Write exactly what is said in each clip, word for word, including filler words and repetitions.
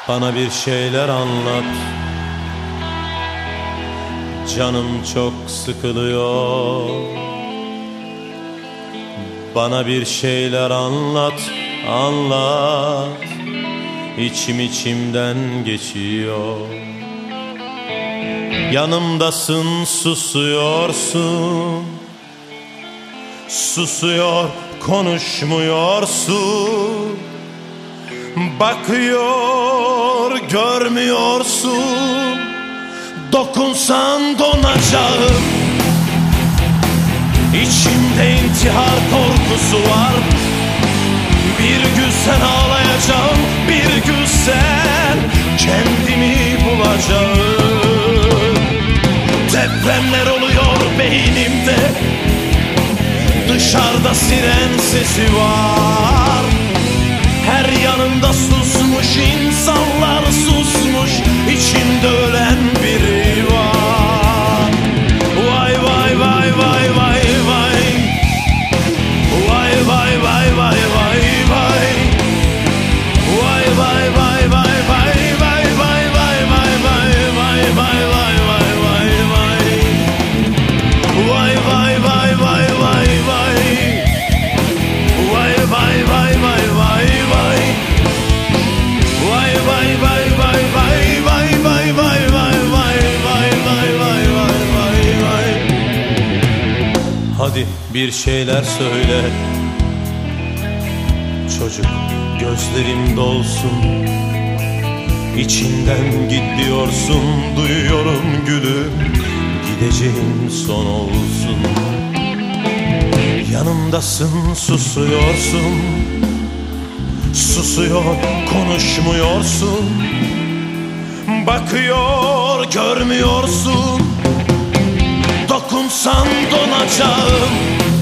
Bana bir şeyler anlat. Canım çok sıkılıyor. Bana bir şeyler anlat, anlat. İçim içimden geçiyor. Yanımdasın, susuyorsun. Susuyor, konuşmuyorsun. Bakıyor, görmüyorsun. Dokunsan donacağım. İçimde intihar korkusu var. Bir gün sen ağlayacağım, bir gün sen kendimi bulacağım. Depremler oluyor beynimde. Dışarıda siren sesi var. Her yanımda susmuş insanlar, susmuş içimde ölen biri var. Vay vay vay vay vay vay. Vay vay vay vay vay vay. Vay vay vay vay vay vay vay vay vay vay vay vay vay vay vay vay. Vay vay vay vay vay vay. Vay vay vay vay vay vay. Vay vay vay vay vay vay vay vay vay vay vay vay vay vay vay vay. Hadi bir şeyler söyle. Çocuk gözlerim dolsun. İçinden git diyorsun, duyuyorum gülüm. Gideceğin son olsun. Yanımdasın, susuyorsun. Susuyor, konuşmuyorsun. Bakıyor, görmüyorsun. Dokunsan donacağım.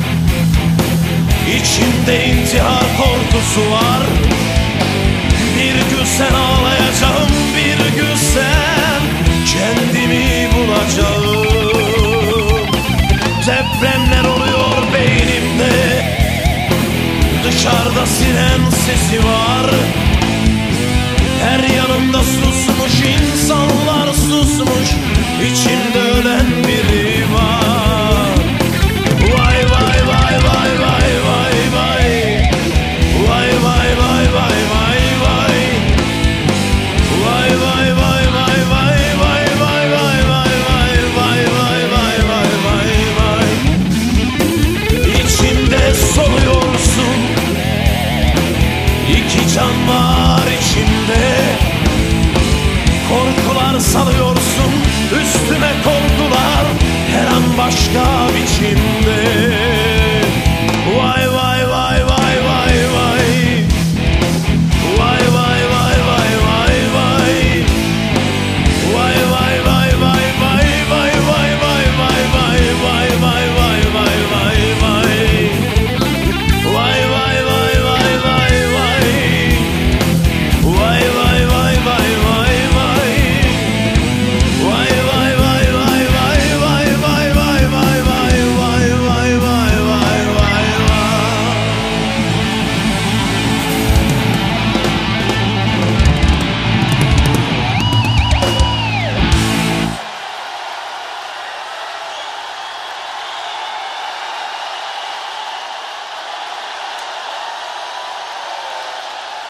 İçimde intihar korkusu var. Bir gün sen ağlayacağım, bir gün sen kendimi bulacağım. Depremler oluyor beynimde. Dışarıda siren sesi var. Her yanımda susmuş insanlar, susmuş içimde ölen biri var. Vay vay vay vay vay vay vay. Vay vay vay vay vay vay. Vay vay vay vay vay vay vay vay vay vay vay vay vay vay vay. İçimde soluyorsun. İki can var içimde. Korkular salıyorsun üstüme, korkular her an başka biçimde.